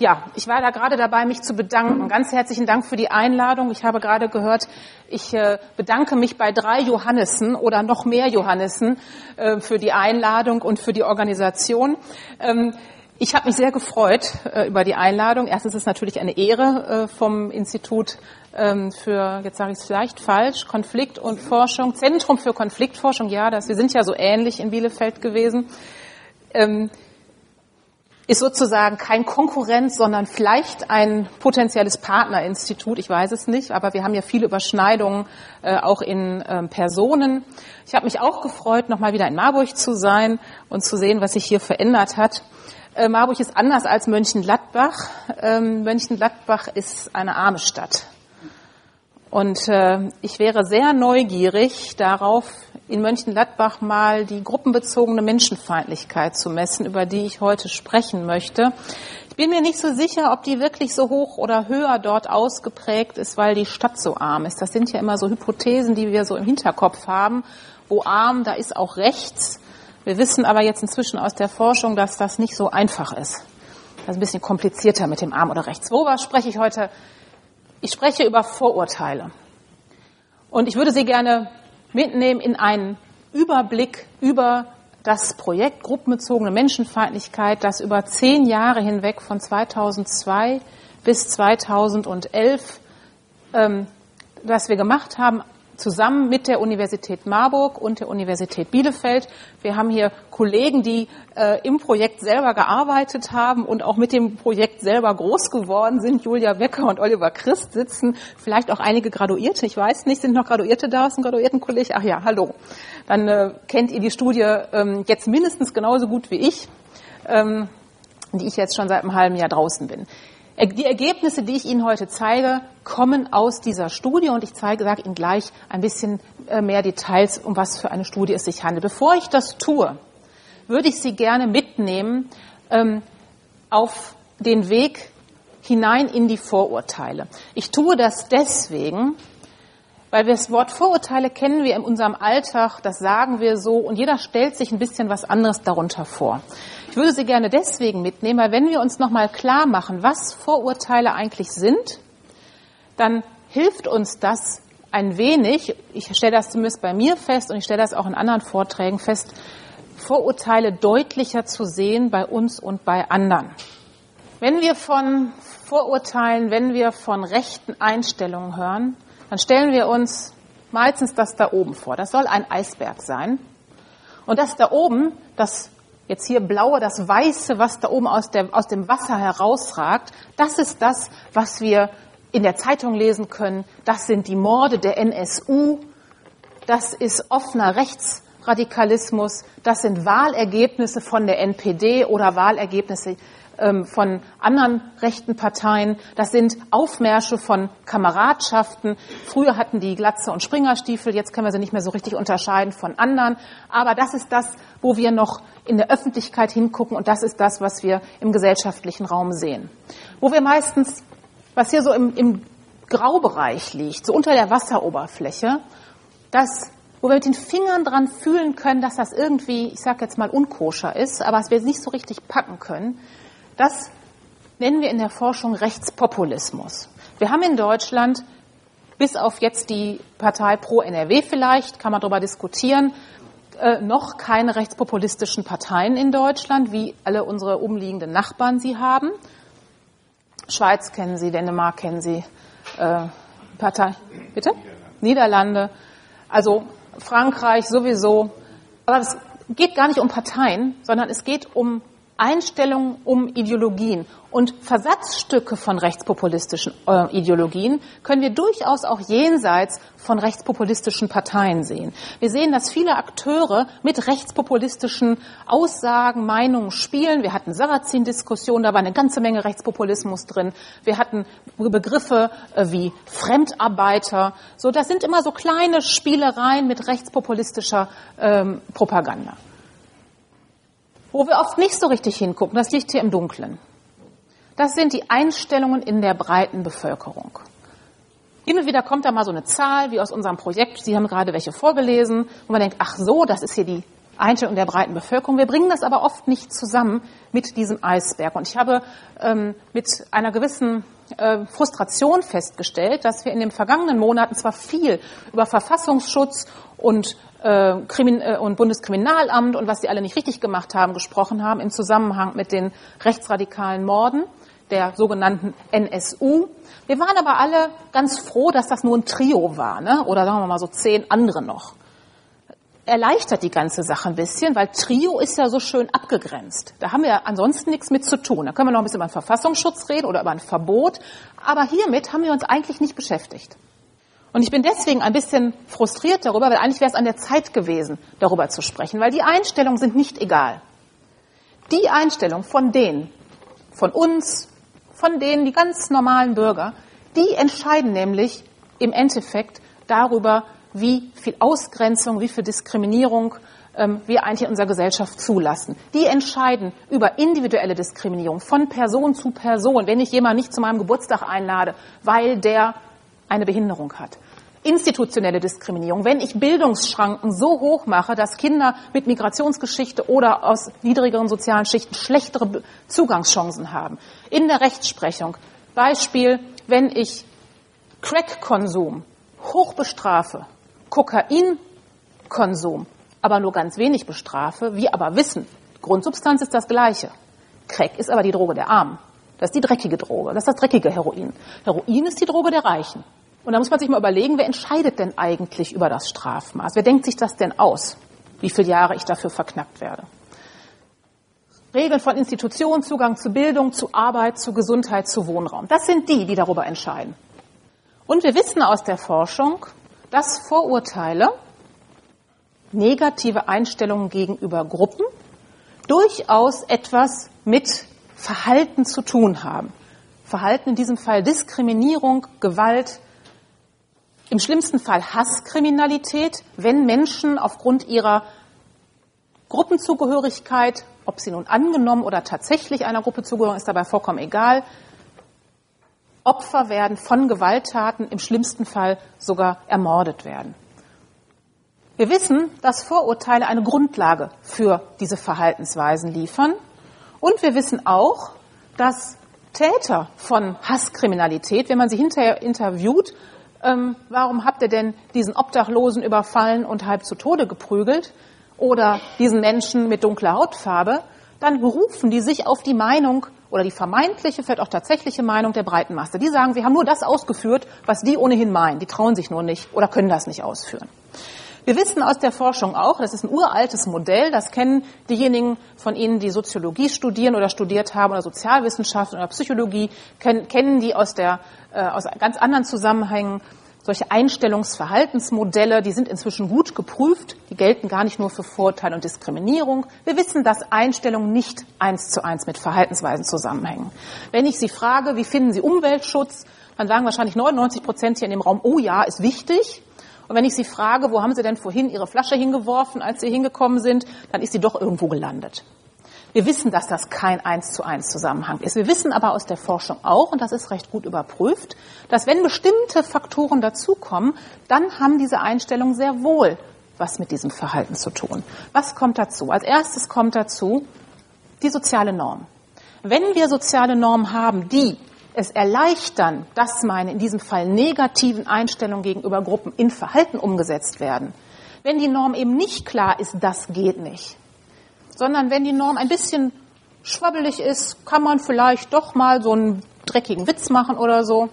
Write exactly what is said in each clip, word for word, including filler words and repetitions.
Ja, ich war da gerade dabei, mich zu bedanken. Ganz herzlichen Dank für die Einladung. Ich habe gerade gehört, ich äh, bedanke mich bei drei Johannissen oder noch mehr Johannissen äh, für die Einladung und für die Organisation. Ähm, ich habe mich sehr gefreut äh, über die Einladung. Erstens ist es natürlich eine Ehre äh, vom Institut ähm, für, jetzt sage ich es vielleicht falsch, Konflikt- und Forschung, Zentrum für Konfliktforschung. Ja, das, wir sind ja so ähnlich in Bielefeld gewesen. Ähm, ist sozusagen kein Konkurrent, sondern vielleicht ein potenzielles Partnerinstitut. Ich weiß es nicht, aber wir haben ja viele Überschneidungen, äh, auch in ähm, Personen. Ich habe mich auch gefreut, nochmal wieder in Marburg zu sein und zu sehen, was sich hier verändert hat. Äh, Marburg ist anders als Mönchengladbach. Ähm, Mönchengladbach ist eine arme Stadt. Und äh, ich wäre sehr neugierig darauf, in Mönchengladbach mal die gruppenbezogene Menschenfeindlichkeit zu messen, über die ich heute sprechen möchte. Ich bin mir nicht so sicher, ob die wirklich so hoch oder höher dort ausgeprägt ist, weil die Stadt so arm ist. Das sind ja immer so Hypothesen, die wir so im Hinterkopf haben. Wo arm, da ist auch rechts. Wir wissen aber jetzt inzwischen aus der Forschung, dass das nicht so einfach ist. Das ist ein bisschen komplizierter mit dem arm oder rechts. Worüber spreche ich heute? Ich spreche über Vorurteile. Und ich würde Sie gerne mitnehmen in einen Überblick über das Projekt gruppenbezogene Menschenfeindlichkeit, das über zehn Jahre hinweg von zweitausendzwei bis zweitausendelf, ähm, das wir gemacht haben, zusammen mit der Universität Marburg und der Universität Bielefeld. Wir haben hier Kollegen, die äh, im Projekt selber gearbeitet haben und auch mit dem Projekt selber groß geworden sind. Julia Becker und Oliver Christ sitzen, vielleicht auch einige Graduierte, ich weiß nicht, sind noch Graduierte da, ist ein Graduiertenkolleg? Ach ja, hallo. Dann äh, kennt ihr die Studie ähm, jetzt mindestens genauso gut wie ich, ähm, die ich jetzt schon seit einem halben Jahr draußen bin. Die Ergebnisse, die ich Ihnen heute zeige, kommen aus dieser Studie und ich zeige, sage Ihnen gleich ein bisschen mehr Details, um was für eine Studie es sich handelt. Bevor ich das tue, würde ich Sie gerne mitnehmen ähm, auf den Weg hinein in die Vorurteile. Ich tue das deswegen, weil wir das Wort Vorurteile kennen wir in unserem Alltag, das sagen wir so und jeder stellt sich ein bisschen was anderes darunter vor. Ich würde Sie gerne deswegen mitnehmen, weil wenn wir uns nochmal klar machen, was Vorurteile eigentlich sind, dann hilft uns das ein wenig, ich stelle das zumindest bei mir fest und ich stelle das auch in anderen Vorträgen fest, Vorurteile deutlicher zu sehen bei uns und bei anderen. Wenn wir von Vorurteilen, wenn wir von rechten Einstellungen hören, dann stellen wir uns meistens das da oben vor. Das soll ein Eisberg sein. Und das da oben, das jetzt hier blaue, das weiße, was da oben aus, der, aus dem Wasser herausragt, das ist das, was wir in der Zeitung lesen können. Das sind die Morde der N S U. Das ist offener Rechtsradikalismus. Das sind Wahlergebnisse von der N P D oder Wahlergebnisse von anderen rechten Parteien. Das sind Aufmärsche von Kameradschaften. Früher hatten die Glatze und Springerstiefel, jetzt können wir sie nicht mehr so richtig unterscheiden von anderen. Aber das ist das, wo wir noch in der Öffentlichkeit hingucken und das ist das, was wir im gesellschaftlichen Raum sehen. Wo wir meistens, was hier so im, im Graubereich liegt, so unter der Wasseroberfläche, das, wo wir mit den Fingern dran fühlen können, dass das irgendwie, ich sage jetzt mal, unkoscher ist, aber was wir nicht so richtig packen können, das nennen wir in der Forschung Rechtspopulismus. Wir haben in Deutschland, bis auf jetzt die Partei Pro N R W vielleicht, kann man darüber diskutieren, äh, noch keine rechtspopulistischen Parteien in Deutschland, wie alle unsere umliegenden Nachbarn sie haben. Schweiz kennen Sie, Dänemark kennen Sie, äh, Partei, bitte? Niederlande, also Frankreich sowieso. Aber es geht gar nicht um Parteien, sondern es geht um Einstellungen, um Ideologien. Und Versatzstücke von rechtspopulistischen äh, Ideologien können wir durchaus auch jenseits von rechtspopulistischen Parteien sehen. Wir sehen, dass viele Akteure mit rechtspopulistischen Aussagen, Meinungen spielen. Wir hatten Sarrazin-Diskussionen, da war eine ganze Menge Rechtspopulismus drin. Wir hatten Begriffe äh, wie Fremdarbeiter. So, das sind immer so kleine Spielereien mit rechtspopulistischer ähm, Propaganda. Wo wir oft nicht so richtig hingucken, das liegt hier im Dunkeln. Das sind die Einstellungen in der breiten Bevölkerung. Hin und wieder kommt da mal so eine Zahl, wie aus unserem Projekt, Sie haben gerade welche vorgelesen, und man denkt, ach so, das ist hier die Einstellung der breiten Bevölkerung. Wir bringen das aber oft nicht zusammen mit diesem Eisberg. Und ich habe ähm, mit einer gewissen äh, Frustration festgestellt, dass wir in den vergangenen Monaten zwar viel über Verfassungsschutz und, äh, Krimin- äh, und Bundeskriminalamt und was die alle nicht richtig gemacht haben, gesprochen haben im Zusammenhang mit den rechtsradikalen Morden der sogenannten N S U. Wir waren aber alle ganz froh, dass das nur ein Trio war, ne? Oder sagen wir mal so zehn andere noch. Erleichtert die ganze Sache ein bisschen, weil Trio ist ja so schön abgegrenzt. Da haben wir ansonsten nichts mit zu tun. Da können wir noch ein bisschen über einen Verfassungsschutz reden oder über ein Verbot. Aber hiermit haben wir uns eigentlich nicht beschäftigt. Und ich bin deswegen ein bisschen frustriert darüber, weil eigentlich wäre es an der Zeit gewesen, darüber zu sprechen, weil die Einstellungen sind nicht egal. Die Einstellung von denen, von uns, von denen, die ganz normalen Bürger, die entscheiden nämlich im Endeffekt darüber, wie viel Ausgrenzung, wie viel Diskriminierung ähm, wir eigentlich in unserer Gesellschaft zulassen. Die entscheiden über individuelle Diskriminierung von Person zu Person, wenn ich jemanden nicht zu meinem Geburtstag einlade, weil der eine Behinderung hat. Institutionelle Diskriminierung, wenn ich Bildungsschranken so hoch mache, dass Kinder mit Migrationsgeschichte oder aus niedrigeren sozialen Schichten schlechtere Zugangschancen haben. In der Rechtsprechung, Beispiel, wenn ich Crack-Konsum hoch bestrafe, Kokainkonsum aber nur ganz wenig bestrafe, wir aber wissen, Grundsubstanz ist das Gleiche. Crack ist aber die Droge der Armen. Das ist die dreckige Droge, das ist das dreckige Heroin. Heroin ist die Droge der Reichen. Und da muss man sich mal überlegen, wer entscheidet denn eigentlich über das Strafmaß? Wer denkt sich das denn aus, wie viele Jahre ich dafür verknackt werde? Regeln von Institutionen, Zugang zu Bildung, zu Arbeit, zu Gesundheit, zu Wohnraum. Das sind die, die darüber entscheiden. Und wir wissen aus der Forschung, dass Vorurteile, negative Einstellungen gegenüber Gruppen durchaus etwas mit Verhalten zu tun haben. Verhalten in diesem Fall Diskriminierung, Gewalt, im schlimmsten Fall Hasskriminalität, wenn Menschen aufgrund ihrer Gruppenzugehörigkeit, ob sie nun angenommen oder tatsächlich einer Gruppe zugehören, ist dabei vollkommen egal, Opfer werden von Gewalttaten, im schlimmsten Fall sogar ermordet werden. Wir wissen, dass Vorurteile eine Grundlage für diese Verhaltensweisen liefern. Und wir wissen auch, dass Täter von Hasskriminalität, wenn man sie hinterher interviewt, ähm, warum habt ihr denn diesen Obdachlosen überfallen und halb zu Tode geprügelt oder diesen Menschen mit dunkler Hautfarbe, dann berufen die sich auf die Meinung oder die vermeintliche, vielleicht auch tatsächliche Meinung der breiten Masse. Die sagen, wir haben nur das ausgeführt, was die ohnehin meinen. Die trauen sich nur nicht oder können das nicht ausführen. Wir wissen aus der Forschung auch, das ist ein uraltes Modell, das kennen diejenigen von Ihnen, die Soziologie studieren oder studiert haben oder Sozialwissenschaften oder Psychologie, kennen, kennen die aus, der, äh, aus ganz anderen Zusammenhängen. Solche Einstellungsverhaltensmodelle, die sind inzwischen gut geprüft, die gelten gar nicht nur für Vorurteile und Diskriminierung. Wir wissen, dass Einstellungen nicht eins zu eins mit Verhaltensweisen zusammenhängen. Wenn ich Sie frage, wie finden Sie Umweltschutz, dann sagen wahrscheinlich neunundneunzig Prozent hier in dem Raum, oh ja, ist wichtig. Und wenn ich Sie frage, wo haben Sie denn vorhin Ihre Flasche hingeworfen, als Sie hingekommen sind, dann ist sie doch irgendwo gelandet. Wir wissen, dass das kein eins zu eins Zusammenhang ist. Wir wissen aber aus der Forschung auch, und das ist recht gut überprüft, dass wenn bestimmte Faktoren dazukommen, dann haben diese Einstellungen sehr wohl was mit diesem Verhalten zu tun. Was kommt dazu? Als erstes kommt dazu die soziale Norm. Wenn wir soziale Normen haben, die es erleichtern, dass meine in diesem Fall negativen Einstellungen gegenüber Gruppen in Verhalten umgesetzt werden, wenn die Norm eben nicht klar ist, das geht nicht, sondern wenn die Norm ein bisschen schwabbelig ist, kann man vielleicht doch mal so einen dreckigen Witz machen oder so,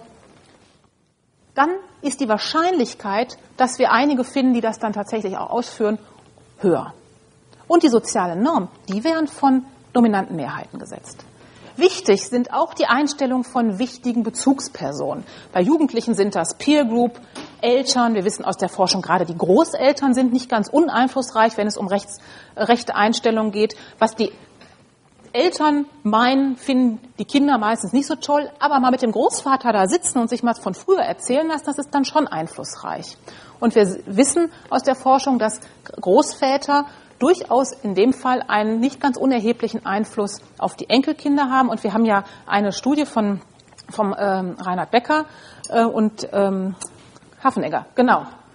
dann ist die Wahrscheinlichkeit, dass wir einige finden, die das dann tatsächlich auch ausführen, höher. Und die soziale Norm, die werden von dominanten Mehrheiten gesetzt. Wichtig sind auch die Einstellungen von wichtigen Bezugspersonen. Bei Jugendlichen sind das Peer Group, Eltern. Wir wissen aus der Forschung, gerade die Großeltern sind nicht ganz uneinflussreich, wenn es um rechts, rechte Einstellungen geht. Was die Eltern meinen, finden die Kinder meistens nicht so toll. Aber mal mit dem Großvater da sitzen und sich mal von früher erzählen lassen, das ist dann schon einflussreich. Und wir wissen aus der Forschung, dass Großväter durchaus in dem Fall einen nicht ganz unerheblichen Einfluss auf die Enkelkinder haben. Und wir haben ja eine Studie von vom ähm, Reinhard Becker äh, und ähm, Hafenegger, genau.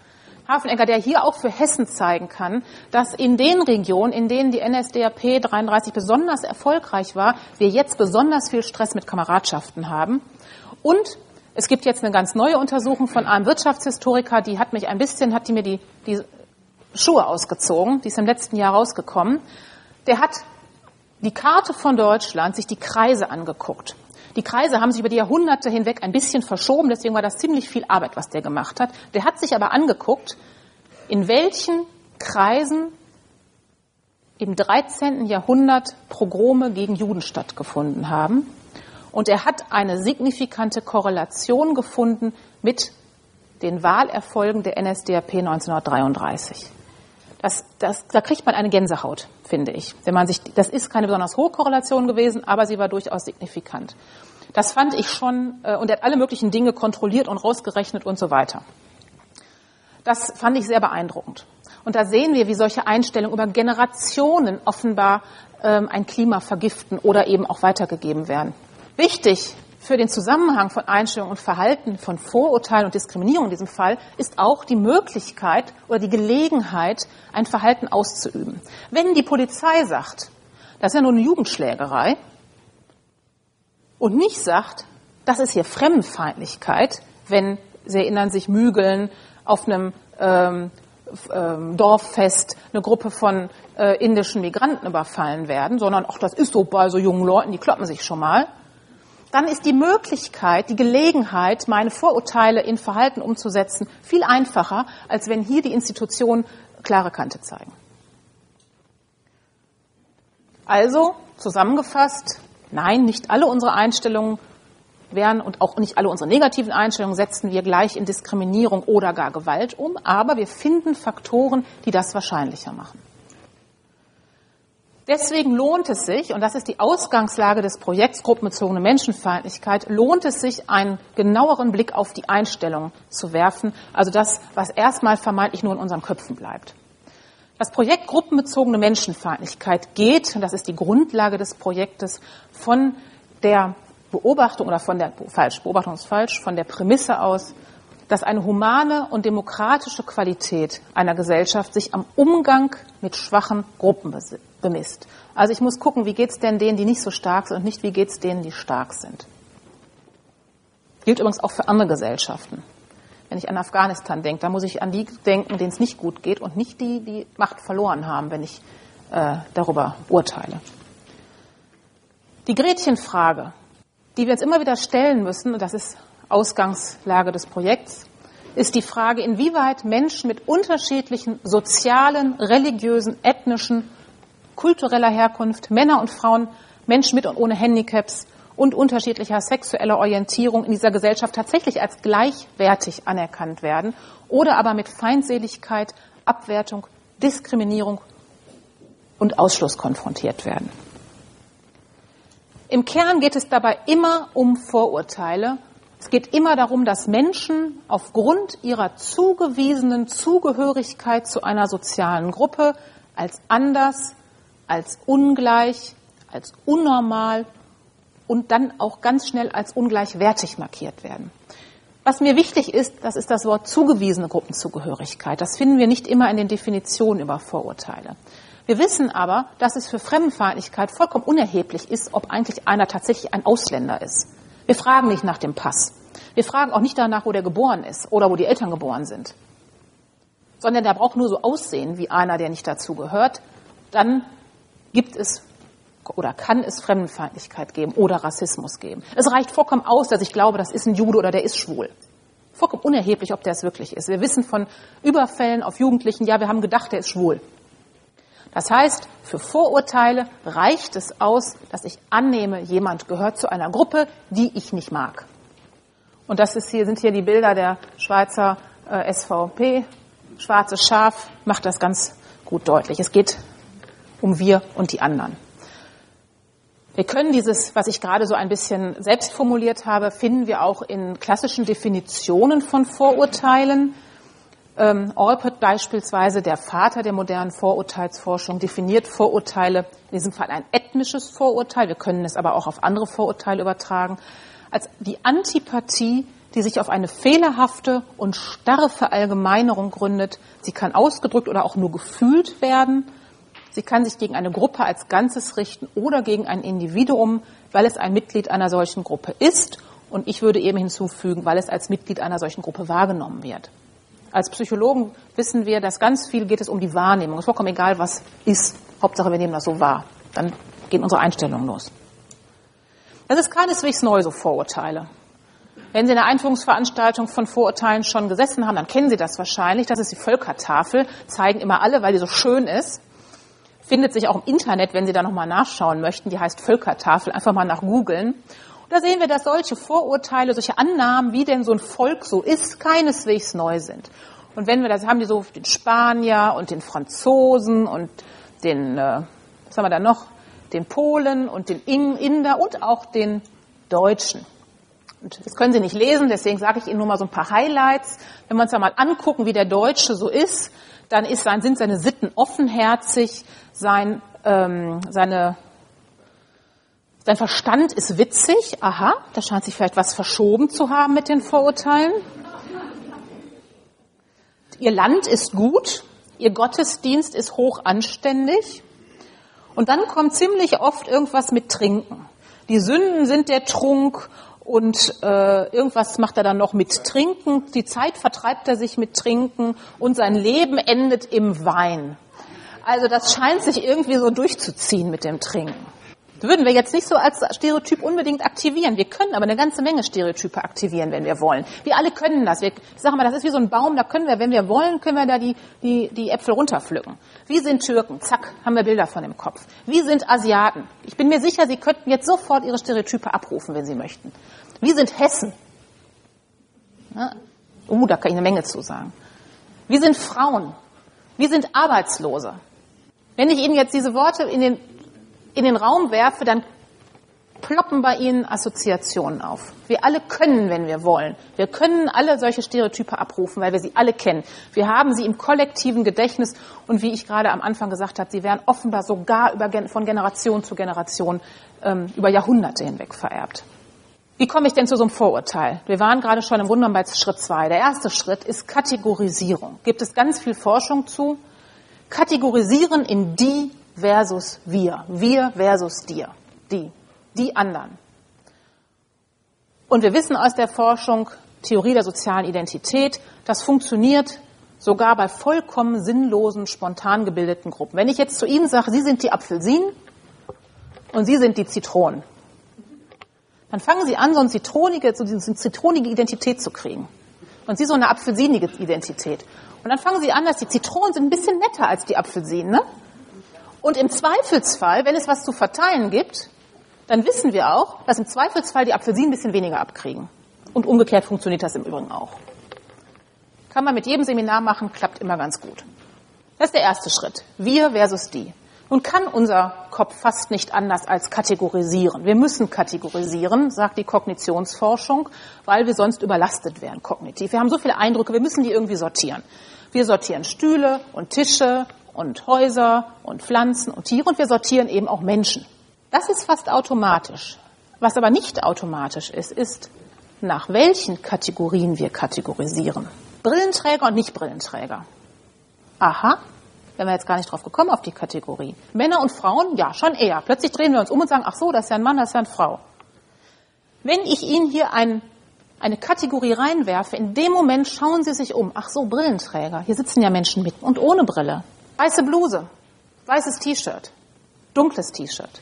Hafenegger, der hier auch für Hessen zeigen kann, dass in den Regionen, in denen die N S D A P dreiunddreißig besonders erfolgreich war, wir jetzt besonders viel Stress mit Kameradschaften haben. Und es gibt jetzt eine ganz neue Untersuchung von einem Wirtschaftshistoriker, die hat mich ein bisschen, hat die mir die, die Schuhe ausgezogen, die ist im letzten Jahr rausgekommen. Der hat die Karte von Deutschland, sich die Kreise angeguckt. Die Kreise haben sich über die Jahrhunderte hinweg ein bisschen verschoben, deswegen war das ziemlich viel Arbeit, was der gemacht hat. Der hat sich aber angeguckt, in welchen Kreisen im dreizehnten Jahrhundert Pogrome gegen Juden stattgefunden haben. Und er hat eine signifikante Korrelation gefunden mit den Wahlerfolgen der N S D A P neunzehnhundertdreiunddreißig. Das, das, da kriegt man eine Gänsehaut, finde ich. Wenn man sich, das ist keine besonders hohe Korrelation gewesen, aber sie war durchaus signifikant. Das fand ich schon, äh, und er hat alle möglichen Dinge kontrolliert und rausgerechnet und so weiter. Das fand ich sehr beeindruckend. Und da sehen wir, wie solche Einstellungen über Generationen offenbar ähm, ein Klima vergiften oder eben auch weitergegeben werden. Wichtig für den Zusammenhang von Einstellungen und Verhalten, von Vorurteilen und Diskriminierung in diesem Fall, ist auch die Möglichkeit oder die Gelegenheit, ein Verhalten auszuüben. Wenn die Polizei sagt, das ist ja nur eine Jugendschlägerei, und nicht sagt, das ist hier Fremdenfeindlichkeit, wenn, Sie erinnern sich, Mügeln auf einem ähm, ähm, Dorffest eine Gruppe von äh, indischen Migranten überfallen werden, sondern, ach, das ist so bei so jungen Leuten, die kloppen sich schon mal, dann ist die Möglichkeit, die Gelegenheit, meine Vorurteile in Verhalten umzusetzen, viel einfacher, als wenn hier die Institutionen klare Kante zeigen. Also, zusammengefasst, nein, nicht alle unsere Einstellungen wären und auch nicht alle unsere negativen Einstellungen setzen wir gleich in Diskriminierung oder gar Gewalt um, aber wir finden Faktoren, die das wahrscheinlicher machen. Deswegen lohnt es sich, und das ist die Ausgangslage des Projekts Gruppenbezogene Menschenfeindlichkeit, lohnt es sich, einen genaueren Blick auf die Einstellung zu werfen, also das, was erstmal vermeintlich nur in unseren Köpfen bleibt. Das Projekt Gruppenbezogene Menschenfeindlichkeit geht, und das ist die Grundlage des Projektes, von der Beobachtung, oder von der, falsch, Beobachtung ist falsch, von der Prämisse aus, dass eine humane und demokratische Qualität einer Gesellschaft sich am Umgang mit schwachen Gruppen bemisst. Also ich muss gucken, wie geht's denn denen, die nicht so stark sind, und nicht, wie geht's denen, die stark sind. Gilt übrigens auch für andere Gesellschaften. Wenn ich an Afghanistan denke, dann muss ich an die denken, denen es nicht gut geht, und nicht die, die Macht verloren haben, wenn ich äh, darüber urteile. Die Gretchenfrage, die wir uns immer wieder stellen müssen, und das ist Ausgangslage des Projekts, ist die Frage, inwieweit Menschen mit unterschiedlichen sozialen, religiösen, ethnischen, kultureller Herkunft, Männer und Frauen, Menschen mit und ohne Handicaps und unterschiedlicher sexueller Orientierung in dieser Gesellschaft tatsächlich als gleichwertig anerkannt werden oder aber mit Feindseligkeit, Abwertung, Diskriminierung und Ausschluss konfrontiert werden. Im Kern geht es dabei immer um Vorurteile. Es geht immer darum, dass Menschen aufgrund ihrer zugewiesenen Zugehörigkeit zu einer sozialen Gruppe als anders, als ungleich, als unnormal und dann auch ganz schnell als ungleichwertig markiert werden. Was mir wichtig ist, das ist das Wort zugewiesene Gruppenzugehörigkeit. Das finden wir nicht immer in den Definitionen über Vorurteile. Wir wissen aber, dass es für Fremdenfeindlichkeit vollkommen unerheblich ist, ob eigentlich einer tatsächlich ein Ausländer ist. Wir fragen nicht nach dem Pass. Wir fragen auch nicht danach, wo der geboren ist oder wo die Eltern geboren sind. Sondern der braucht nur so aussehen wie einer, der nicht dazu gehört. Dann gibt es oder kann es Fremdenfeindlichkeit geben oder Rassismus geben. Es reicht vollkommen aus, dass ich glaube, das ist ein Jude oder der ist schwul. Vollkommen unerheblich, ob der es wirklich ist. Wir wissen von Überfällen auf Jugendlichen, ja, wir haben gedacht, der ist schwul. Das heißt, für Vorurteile reicht es aus, dass ich annehme, jemand gehört zu einer Gruppe, die ich nicht mag. Und das ist hier, sind hier die Bilder der Schweizer äh, S V P. Schwarzes Schaf macht das ganz gut deutlich. Es geht um wir und die anderen. Wir können dieses, was ich gerade so ein bisschen selbst formuliert habe, finden wir auch in klassischen Definitionen von Vorurteilen. Ähm, Alpert beispielsweise, der Vater der modernen Vorurteilsforschung, definiert Vorurteile, in diesem Fall ein ethnisches Vorurteil, wir können es aber auch auf andere Vorurteile übertragen, als die Antipathie, die sich auf eine fehlerhafte und starre Verallgemeinerung gründet. Sie kann ausgedrückt oder auch nur gefühlt werden. Sie kann sich gegen eine Gruppe als Ganzes richten oder gegen ein Individuum, weil es ein Mitglied einer solchen Gruppe ist. Und ich würde eben hinzufügen, weil es als Mitglied einer solchen Gruppe wahrgenommen wird. Als Psychologen wissen wir, dass ganz viel geht es um die Wahrnehmung. Es ist vollkommen egal, was ist. Hauptsache, wir nehmen das so wahr. Dann gehen unsere Einstellungen los. Das ist keineswegs neu, so Vorurteile. Wenn Sie in der Einführungsveranstaltung von Vorurteilen schon gesessen haben, dann kennen Sie das wahrscheinlich. Das ist die Völkertafel, zeigen immer alle, weil die so schön ist. Findet sich auch im Internet, wenn Sie da nochmal nachschauen möchten. Die heißt Völkertafel, einfach mal nach googeln. Und da sehen wir, dass solche Vorurteile, solche Annahmen, wie denn so ein Volk so ist, keineswegs neu sind. Und wenn wir das haben, die so den Spanier und den Franzosen und den, äh, was haben wir da noch, den Polen und den Inder und auch den Deutschen. Und das können Sie nicht lesen, deswegen sage ich Ihnen nur mal so ein paar Highlights. Wenn wir uns da mal angucken, wie der Deutsche so ist, dann ist sein, sind seine Sitten offenherzig, sein, ähm, seine, sein Verstand ist witzig. Aha, da scheint sich vielleicht was verschoben zu haben mit den Vorurteilen. Ihr Land ist gut, ihr Gottesdienst ist hoch anständig. Und dann kommt ziemlich oft irgendwas mit Trinken. Die Sünden sind der Trunk und äh, irgendwas macht er dann noch mit Trinken. Die Zeit vertreibt er sich mit Trinken und sein Leben endet im Wein. Also das scheint sich irgendwie so durchzuziehen mit dem Trinken. Das würden wir jetzt nicht so als Stereotyp unbedingt aktivieren. Wir können aber eine ganze Menge Stereotype aktivieren, wenn wir wollen. Wir alle können das. Wir, ich sage mal, das ist wie so ein Baum, da können wir, wenn wir wollen, können wir da die, die, die Äpfel runterpflücken. Wie sind Türken? Zack, haben wir Bilder von im Kopf. Wie sind Asiaten? Ich bin mir sicher, Sie könnten jetzt sofort Ihre Stereotype abrufen, wenn Sie möchten. Wie sind Hessen? Ja, uh, da kann ich eine Menge zu sagen. Wie sind Frauen? Wie sind Arbeitslose? Wenn ich Ihnen jetzt diese Worte in den in den Raum werfe, dann ploppen bei Ihnen Assoziationen auf. Wir alle können, wenn wir wollen. Wir können alle solche Stereotype abrufen, weil wir sie alle kennen. Wir haben sie im kollektiven Gedächtnis und wie ich gerade am Anfang gesagt habe, sie werden offenbar sogar über, von Generation zu Generation ähm, über Jahrhunderte hinweg vererbt. Wie komme ich denn zu so einem Vorurteil? Wir waren gerade schon im Grunde bei Schritt zwei. Der erste Schritt ist Kategorisierung. Gibt es ganz viel Forschung zu. Kategorisieren in die versus wir. Wir versus dir. Die. Die anderen. Und wir wissen aus der Forschung, Theorie der sozialen Identität, das funktioniert sogar bei vollkommen sinnlosen, spontan gebildeten Gruppen. Wenn ich jetzt zu Ihnen sage, Sie sind die Apfelsinen und Sie sind die Zitronen, dann fangen Sie an, so eine zitronige, so eine zitronige Identität zu kriegen. Und Sie so eine apfelsinige Identität. Und dann fangen Sie an, dass die Zitronen sind ein bisschen netter als die Apfelsinen, ne? Und im Zweifelsfall, wenn es was zu verteilen gibt, dann wissen wir auch, dass im Zweifelsfall die Apfelsinen ein bisschen weniger abkriegen. Und umgekehrt funktioniert das im Übrigen auch. Kann man mit jedem Seminar machen, klappt immer ganz gut. Das ist der erste Schritt. Wir versus die. Nun kann unser Kopf fast nicht anders als kategorisieren. Wir müssen kategorisieren, sagt die Kognitionsforschung, weil wir sonst überlastet wären kognitiv. Wir haben so viele Eindrücke, wir müssen die irgendwie sortieren. Wir sortieren Stühle und Tische und Häuser und Pflanzen und Tiere und wir sortieren eben auch Menschen. Das ist fast automatisch. Was aber nicht automatisch ist, ist, nach welchen Kategorien wir kategorisieren. Brillenträger und Nicht-Brillenträger. Aha, wären wir jetzt gar nicht drauf gekommen auf die Kategorie. Männer und Frauen, ja, schon eher. Plötzlich drehen wir uns um und sagen, ach so, das ist ja ein Mann, das ist ja eine Frau. Wenn ich Ihnen hier ein, eine Kategorie reinwerfe, in dem Moment schauen Sie sich um. Ach so, Brillenträger. Hier sitzen ja Menschen mit und ohne Brille. Weiße Bluse, weißes T-Shirt, dunkles T-Shirt.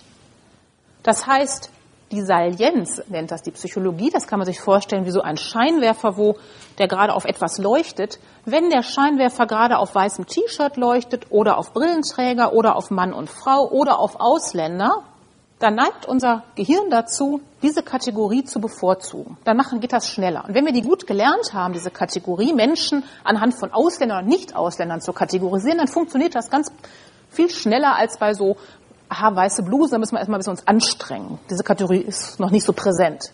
Das heißt, die Salienz nennt das die Psychologie. Das kann man sich vorstellen wie so ein Scheinwerfer, wo der gerade auf etwas leuchtet. Wenn der Scheinwerfer gerade auf weißem T-Shirt leuchtet oder auf Brillenträger oder auf Mann und Frau oder auf Ausländer, dann neigt unser Gehirn dazu, diese Kategorie zu bevorzugen. Dann machen, geht das schneller. Und wenn wir die gut gelernt haben, diese Kategorie, Menschen anhand von Ausländern und Nicht-Ausländern zu kategorisieren, dann funktioniert das ganz viel schneller als bei so, aha, weiße Bluse, da müssen wir erstmal ein bisschen uns anstrengen. Diese Kategorie ist noch nicht so präsent.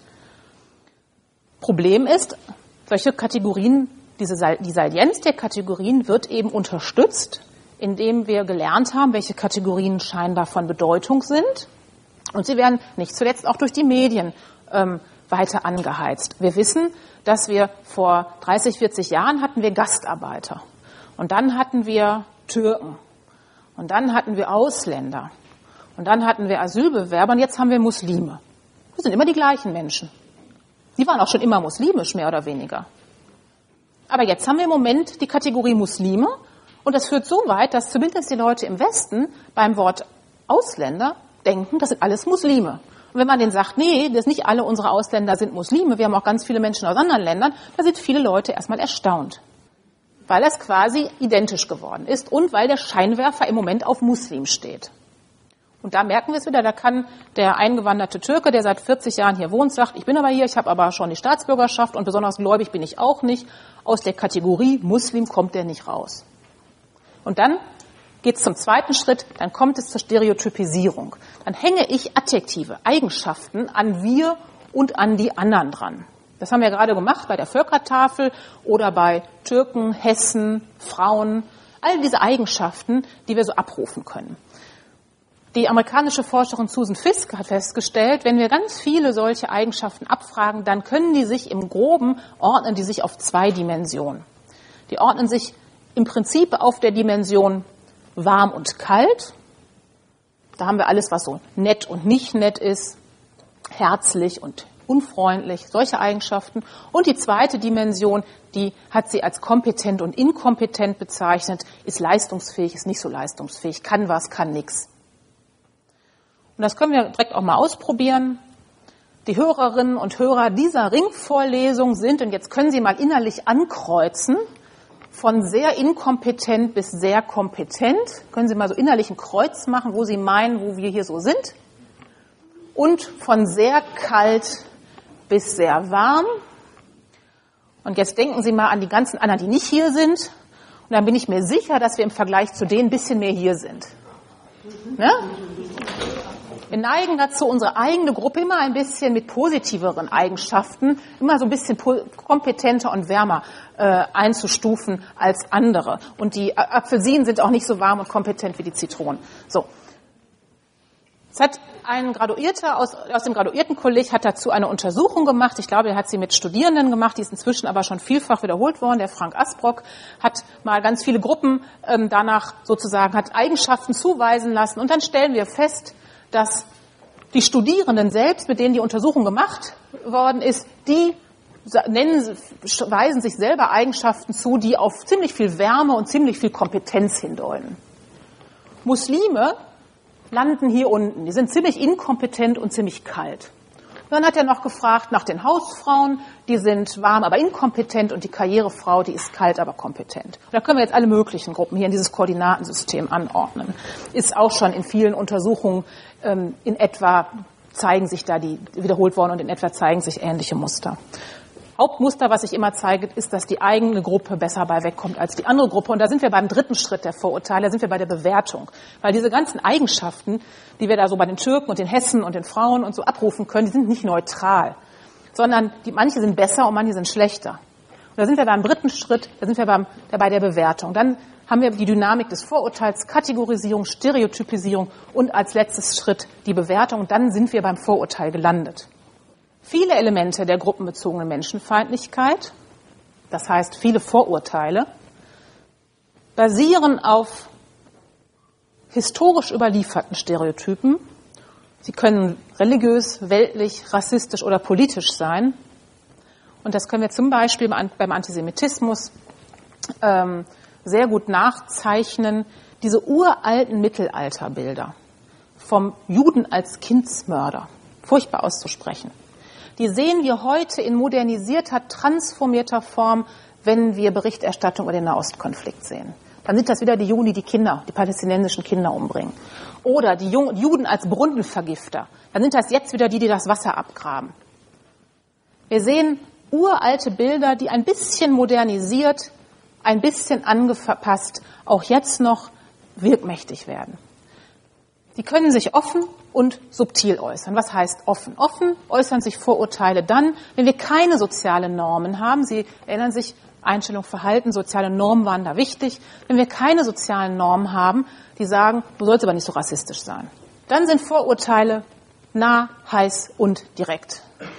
Problem ist, solche Kategorien, diese, die Salienz der Kategorien wird eben unterstützt, indem wir gelernt haben, welche Kategorien scheinbar von Bedeutung sind. Und sie werden nicht zuletzt auch durch die Medien ähm, weiter angeheizt. Wir wissen, dass wir vor dreißig, vierzig Jahren hatten wir Gastarbeiter. Und dann hatten wir Türken. Und dann hatten wir Ausländer. Und dann hatten wir Asylbewerber. Und jetzt haben wir Muslime. Das sind immer die gleichen Menschen. Die waren auch schon immer muslimisch, mehr oder weniger. Aber jetzt haben wir im Moment die Kategorie Muslime. Und das führt so weit, dass zumindest die Leute im Westen beim Wort Ausländer denken, das sind alles Muslime. Und wenn man denen sagt, nee, das nicht alle unsere Ausländer sind Muslime, wir haben auch ganz viele Menschen aus anderen Ländern, da sind viele Leute erstmal erstaunt. Weil das quasi identisch geworden ist und weil der Scheinwerfer im Moment auf Muslim steht. Und da merken wir es wieder, da kann der eingewanderte Türke, der seit vierzig Jahren hier wohnt, sagt, ich bin aber hier, ich habe aber schon die Staatsbürgerschaft und besonders gläubig bin ich auch nicht. Aus der Kategorie Muslim kommt der nicht raus. Und dann geht es zum zweiten Schritt, dann kommt es zur Stereotypisierung. Dann hänge ich Adjektive, Eigenschaften an wir und an die anderen dran. Das haben wir gerade gemacht bei der Völkertafel oder bei Türken, Hessen, Frauen, all diese Eigenschaften, die wir so abrufen können. Die amerikanische Forscherin Susan Fiske hat festgestellt, wenn wir ganz viele solche Eigenschaften abfragen, dann können die sich im Groben, ordnen die sich auf zwei Dimensionen. Die ordnen sich im Prinzip auf der Dimension warm und kalt. Da haben wir alles, was so nett und nicht nett ist, herzlich und unfreundlich, solche Eigenschaften. Und die zweite Dimension, die hat sie als kompetent und inkompetent bezeichnet, ist leistungsfähig, ist nicht so leistungsfähig, kann was, kann nichts. Und das können wir direkt auch mal ausprobieren. Die Hörerinnen und Hörer dieser Ringvorlesung sind, und jetzt können Sie mal innerlich ankreuzen, von sehr inkompetent bis sehr kompetent. Können Sie mal so innerlich ein Kreuz machen, wo Sie meinen, wo wir hier so sind. Und von sehr kalt bis sehr warm. Und jetzt denken Sie mal an die ganzen anderen, die nicht hier sind. Und dann bin ich mir sicher, dass wir im Vergleich zu denen ein bisschen mehr hier sind. Ne? Wir neigen dazu, unsere eigene Gruppe immer ein bisschen mit positiveren Eigenschaften, immer so ein bisschen kompetenter und wärmer äh, einzustufen als andere. Und die Apfelsinen sind auch nicht so warm und kompetent wie die Zitronen. So. Es hat ein Graduierter aus, aus dem Graduiertenkolleg hat dazu eine Untersuchung gemacht. Ich glaube, er hat sie mit Studierenden gemacht, die ist inzwischen aber schon vielfach wiederholt worden. Der Frank Asbrock hat mal ganz viele Gruppen ähm, danach sozusagen, hat Eigenschaften zuweisen lassen. Und dann stellen wir fest, dass die Studierenden selbst, mit denen die Untersuchung gemacht worden ist, die nennen, weisen sich selber Eigenschaften zu, die auf ziemlich viel Wärme und ziemlich viel Kompetenz hindeuten. Muslime landen hier unten. Die sind ziemlich inkompetent und ziemlich kalt. Und dann hat er noch gefragt nach den Hausfrauen. Die sind warm, aber inkompetent. Und die Karrierefrau, die ist kalt, aber kompetent. Und da können wir jetzt alle möglichen Gruppen hier in dieses Koordinatensystem anordnen. Ist auch schon in vielen Untersuchungen ähm, in etwa zeigen sich da die wiederholt worden und in etwa zeigen sich ähnliche Muster. Hauptmuster, was ich immer zeige, ist, dass die eigene Gruppe besser bei wegkommt als die andere Gruppe. Und da sind wir beim dritten Schritt der Vorurteile, da sind wir bei der Bewertung. Weil diese ganzen Eigenschaften, die wir da so bei den Türken und den Hessen und den Frauen und so abrufen können, die sind nicht neutral, sondern die, manche sind besser und manche sind schlechter. Und da sind wir beim dritten Schritt, da sind wir beim, bei der Bewertung. Dann haben wir die Dynamik des Vorurteils, Kategorisierung, Stereotypisierung und als letztes Schritt die Bewertung. Und dann sind wir beim Vorurteil gelandet. Viele Elemente der gruppenbezogenen Menschenfeindlichkeit, das heißt viele Vorurteile, basieren auf historisch überlieferten Stereotypen. Sie können religiös, weltlich, rassistisch oder politisch sein. Und das können wir zum Beispiel beim Antisemitismus ähm, sehr gut nachzeichnen. Diese uralten Mittelalterbilder vom Juden als Kindsmörder, furchtbar auszusprechen. Die sehen wir heute in modernisierter, transformierter Form, wenn wir Berichterstattung über den Nahostkonflikt sehen. Dann sind das wieder die Juden, die die Kinder, die palästinensischen Kinder umbringen. Oder die Juden als Brunnenvergifter. Dann sind das jetzt wieder die, die das Wasser abgraben. Wir sehen uralte Bilder, die ein bisschen modernisiert, ein bisschen angepasst, auch jetzt noch wirkmächtig werden. Die können sich offen und subtil äußern. Was heißt offen? Offen äußern sich Vorurteile dann, wenn wir keine sozialen Normen haben. Sie erinnern sich, Einstellung, Verhalten, soziale Normen waren da wichtig. Wenn wir keine sozialen Normen haben, die sagen, du sollst aber nicht so rassistisch sein. Dann sind Vorurteile nah, heiß und direkt.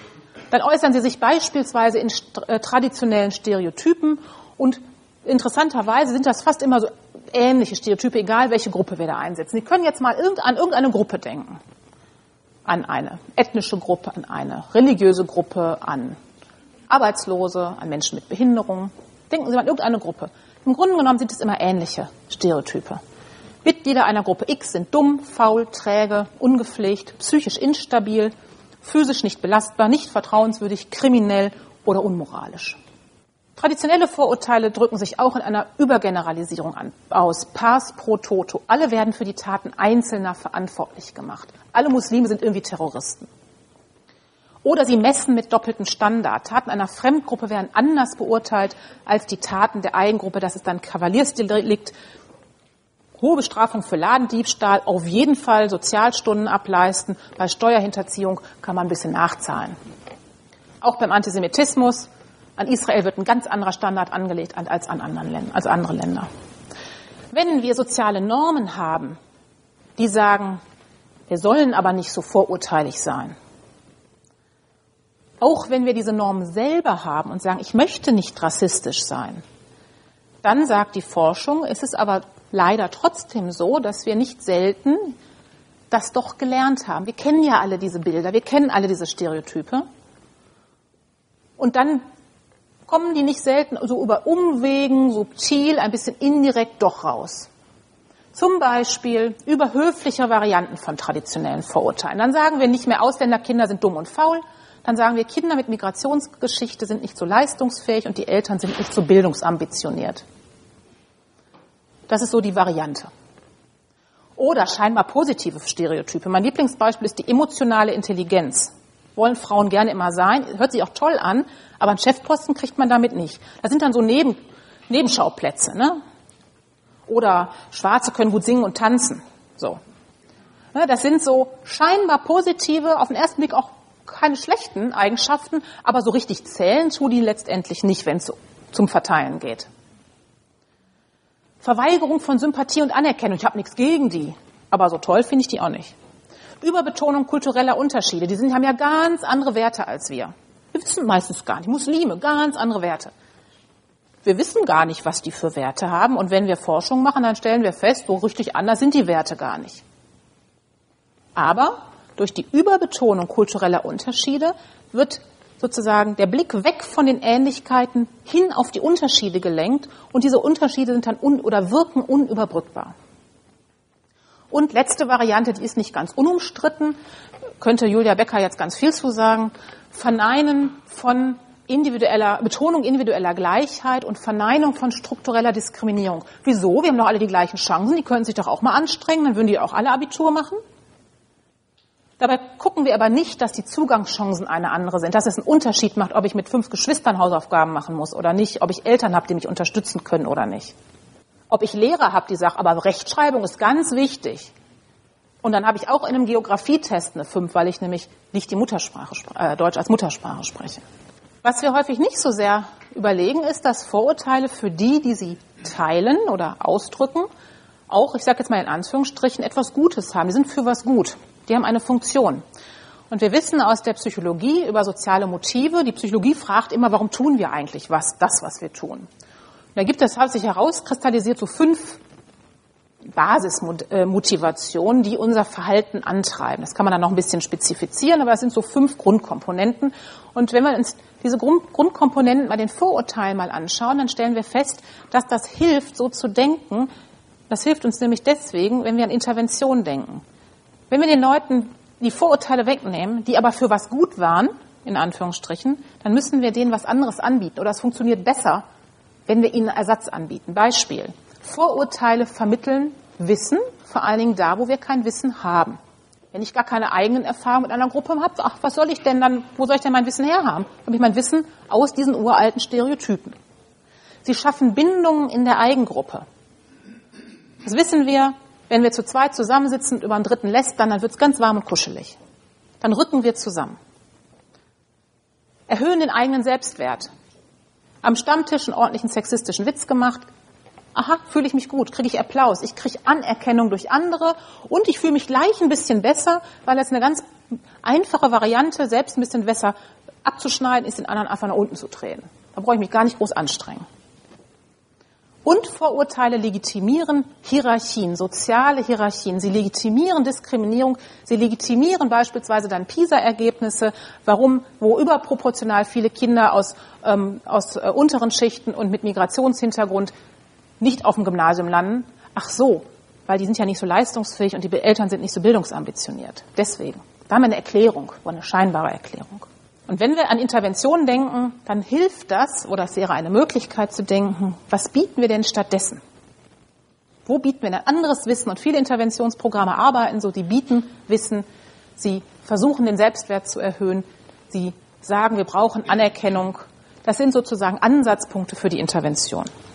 Dann äußern sie sich beispielsweise in st- äh, traditionellen Stereotypen und interessanterweise sind das fast immer so ähnliche Stereotype, egal welche Gruppe wir da einsetzen. Sie können jetzt mal irgend- an irgendeine Gruppe denken. An eine ethnische Gruppe, an eine religiöse Gruppe, an Arbeitslose, an Menschen mit Behinderung. Denken Sie mal an irgendeine Gruppe. Im Grunde genommen sind es immer ähnliche Stereotype. Mitglieder einer Gruppe X sind dumm, faul, träge, ungepflegt, psychisch instabil, physisch nicht belastbar, nicht vertrauenswürdig, kriminell oder unmoralisch. Traditionelle Vorurteile drücken sich auch in einer Übergeneralisierung an, aus. Pars pro toto. Alle werden für die Taten Einzelner verantwortlich gemacht. Alle Muslime sind irgendwie Terroristen. Oder sie messen mit doppeltem Standard. Taten einer Fremdgruppe werden anders beurteilt als die Taten der Eigengruppe. Das ist dann Kavaliersdelikt. Hohe Bestrafung für Ladendiebstahl, auf jeden Fall Sozialstunden ableisten. Bei Steuerhinterziehung kann man ein bisschen nachzahlen. Auch beim Antisemitismus. An Israel wird ein ganz anderer Standard angelegt als an anderen Ländern, als andere Länder. Wenn wir soziale Normen haben, die sagen, wir sollen aber nicht so vorurteilig sein, auch wenn wir diese Normen selber haben und sagen, ich möchte nicht rassistisch sein, dann sagt die Forschung, es ist aber leider trotzdem so, dass wir nicht selten das doch gelernt haben. Wir kennen ja alle diese Bilder, wir kennen alle diese Stereotype. Und dann kommen die nicht selten so über Umwegen, subtil, ein bisschen indirekt doch raus. Zum Beispiel über höfliche Varianten von traditionellen Vorurteilen. Dann sagen wir nicht mehr, Ausländerkinder sind dumm und faul. Dann sagen wir, Kinder mit Migrationsgeschichte sind nicht so leistungsfähig und die Eltern sind nicht so bildungsambitioniert. Das ist so die Variante. Oder scheinbar positive Stereotype. Mein Lieblingsbeispiel ist die emotionale Intelligenz. Wollen Frauen gerne immer sein, hört sich auch toll an, aber einen Chefposten kriegt man damit nicht. Das sind dann so Neben, Nebenschauplätze, ne? Oder Schwarze können gut singen und tanzen. So. Das sind so scheinbar positive, auf den ersten Blick auch keine schlechten Eigenschaften, aber so richtig zählen tun die letztendlich nicht, wenn es zum Verteilen geht. Verweigerung von Sympathie und Anerkennung. Ich habe nichts gegen die, aber so toll finde ich die auch nicht. Überbetonung kultureller Unterschiede. Die sind, haben ja ganz andere Werte als wir. Wir wissen meistens gar nicht. Muslime, ganz andere Werte. Wir wissen gar nicht, was die für Werte haben. Und wenn wir Forschung machen, dann stellen wir fest, so richtig anders sind die Werte gar nicht. Aber durch die Überbetonung kultureller Unterschiede wird sozusagen der Blick weg von den Ähnlichkeiten hin auf die Unterschiede gelenkt. Und diese Unterschiede sind dann un- oder wirken unüberbrückbar. Und letzte Variante, die ist nicht ganz unumstritten, könnte Julia Becker jetzt ganz viel zu sagen, Verneinen von individueller, Betonung individueller Gleichheit und Verneinung von struktureller Diskriminierung. Wieso? Wir haben doch alle die gleichen Chancen, die können sich doch auch mal anstrengen, dann würden die auch alle Abitur machen. Dabei gucken wir aber nicht, dass die Zugangschancen eine andere sind, dass es einen Unterschied macht, ob ich mit fünf Geschwistern Hausaufgaben machen muss oder nicht, ob ich Eltern habe, die mich unterstützen können oder nicht. Ob ich Lehrer habe, die sagen, aber Rechtschreibung ist ganz wichtig. Und dann habe ich auch in einem Geografietest eine fünf, weil ich nämlich nicht die Muttersprache, äh, Deutsch als Muttersprache spreche. Was wir häufig nicht so sehr überlegen, ist, dass Vorurteile für die, die sie teilen oder ausdrücken, auch, ich sage jetzt mal in Anführungsstrichen, etwas Gutes haben. Die sind für was gut. Die haben eine Funktion. Und wir wissen aus der Psychologie über soziale Motive, die Psychologie fragt immer, warum tun wir eigentlich was, das, was wir tun. Und da gibt es, hat sich herauskristallisiert, so fünf Basismotivationen, die unser Verhalten antreiben. Das kann man dann noch ein bisschen spezifizieren, aber das sind so fünf Grundkomponenten. Und wenn wir uns diese Grund- Grundkomponenten bei den Vorurteilen mal anschauen, dann stellen wir fest, dass das hilft, so zu denken. Das hilft uns nämlich deswegen, wenn wir an Intervention denken. Wenn wir den Leuten die Vorurteile wegnehmen, die aber für was gut waren, in Anführungsstrichen, dann müssen wir denen was anderes anbieten. Oder es funktioniert besser, wenn wir ihnen Ersatz anbieten. Beispiel. Vorurteile vermitteln Wissen, vor allen Dingen da, wo wir kein Wissen haben. Wenn ich gar keine eigenen Erfahrungen mit einer Gruppe habe, ach, was soll ich denn dann, wo soll ich denn mein Wissen herhaben? Habe ich mein Wissen aus diesen uralten Stereotypen. Sie schaffen Bindungen in der Eigengruppe. Das wissen wir, wenn wir zu zweit zusammensitzen und über einen Dritten lästern, dann wird es ganz warm und kuschelig. Dann rücken wir zusammen. Erhöhen den eigenen Selbstwert. Am Stammtisch einen ordentlichen sexistischen Witz gemacht. Aha, fühle ich mich gut, kriege ich Applaus, ich kriege Anerkennung durch andere und ich fühle mich gleich ein bisschen besser, weil es eine ganz einfache Variante, selbst ein bisschen besser abzuschneiden ist, den anderen einfach nach unten zu treten. Da brauche ich mich gar nicht groß anstrengen. Und Vorurteile legitimieren Hierarchien, soziale Hierarchien. Sie legitimieren Diskriminierung. Sie legitimieren beispielsweise dann PISA-Ergebnisse, warum, wo überproportional viele Kinder aus, ähm, aus äh, unteren Schichten und mit Migrationshintergrund nicht auf dem Gymnasium landen. Ach so, weil die sind ja nicht so leistungsfähig und die Eltern sind nicht so bildungsambitioniert. Deswegen. Da haben wir eine Erklärung, oder eine scheinbare Erklärung. Und wenn wir an Interventionen denken, dann hilft das, oder es wäre eine Möglichkeit zu denken, was bieten wir denn stattdessen? Wo bieten wir denn anderes Wissen? Und viele Interventionsprogramme arbeiten so, die bieten Wissen, sie versuchen den Selbstwert zu erhöhen, sie sagen, wir brauchen Anerkennung. Das sind sozusagen Ansatzpunkte für die Intervention.